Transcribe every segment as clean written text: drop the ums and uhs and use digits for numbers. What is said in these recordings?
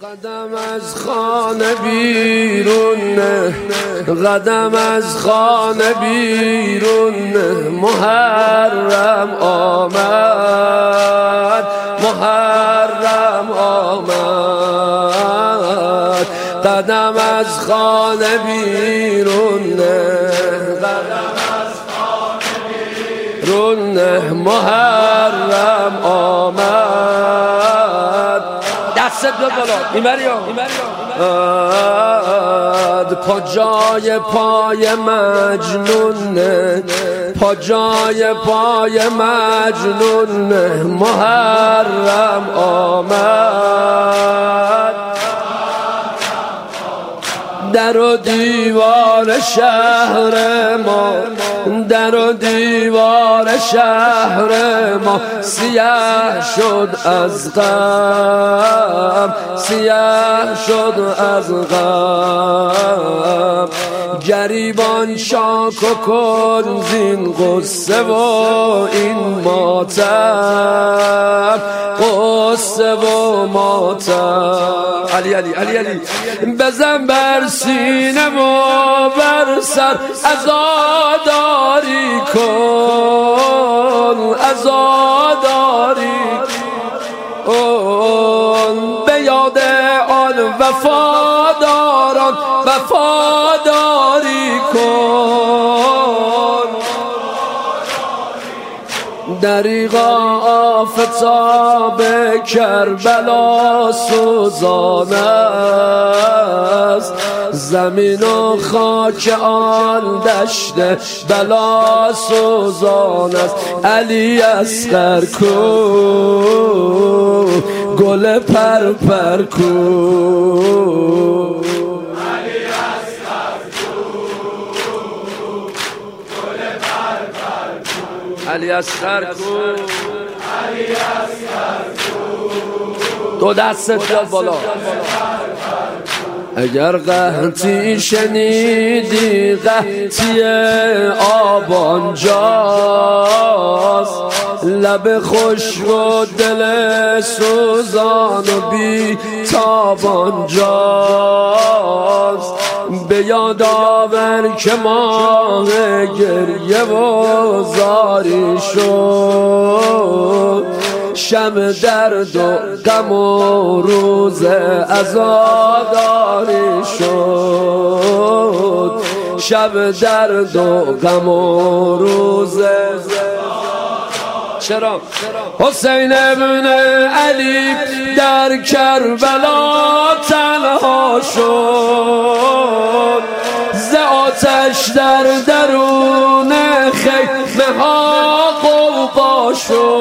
قدم از خانه بیرون نه، قدم از خانه بیرون نه، محرم آمد، محرم آمد. قدم از خانه بیرون نه، قدم از خانه بیرون نه، محرم آمد. دست بیاد بالا میبریم پا جای پای مجنون، پا جای پای مجنون، محرم آمد. در و دیوار شهر ما، در و دیوار شهر ما سیاه شد از غم، سیاه شد از غم. گریبان شاک و کن زین قصه و این ماتم، قصه و ماتم. علی علی علی علی بزن بر سینه و بر سر، عزاداری کن، عزاداری کن. به یاد آن وفاداران وفاداری کن. دریغا آفتاب کربلا سوزان است، زمین و خاک آن دشت بلا سوزان است. علی اصغر کو، گل پرپر کو، علی اصغر کو، علی اصغر کو. دو دست بیاد بالا. اگر قحطی شنیدی قحطی آبان جاست، لب خشک و دل سوزان و بی تابان جاست. به یاد آور که ماه گریه و زاری شد، شب درد و غم و روز عزاداری شد، شب درد و غم و روز. چرا حسین ابن علی در کربلا تنها شد، ز آتش در درون خیمه ها غوغا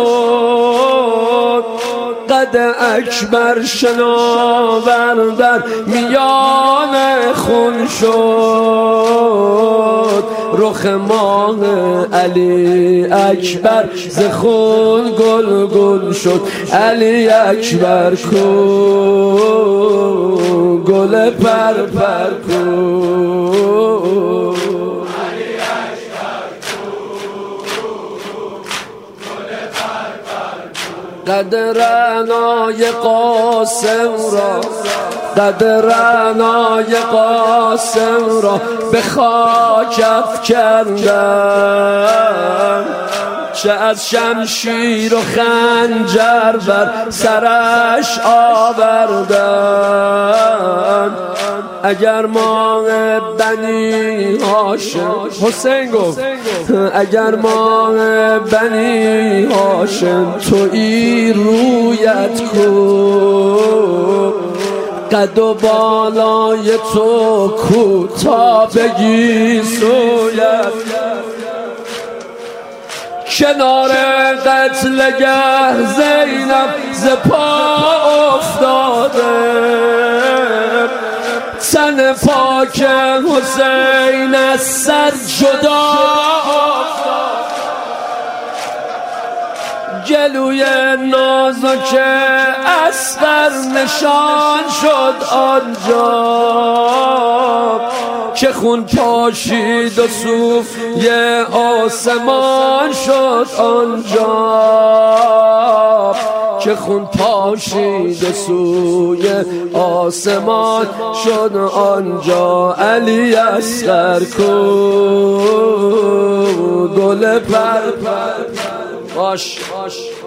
شد. قد اکبر شناور در میان خون شد، رخ ماه علی اکبر ز خون گل گل شد. علی اکبر کو، گل پرپر کو، قدرنای قاسم را، قدرنای قاسم را به خاک افکندم، چه از شمشیر و خنجر بر سرش آوردن. اگر ما بنی هاشم، حسین گفت اگر ما بنی هاشم تویی رویت کو، قد و بالای تو کو تا بگی سویت. کنار قتلگه زینب ز پا افتاده، تن پاک حسین از سر جدا افتاده. گلوی نازک اصغر نشان شد آنجا، که خون پاشید و صوفی آسمان شد آنجا. که خون پاشیده سوی آسمان شد آنجا علی اصغر کو گل پر باش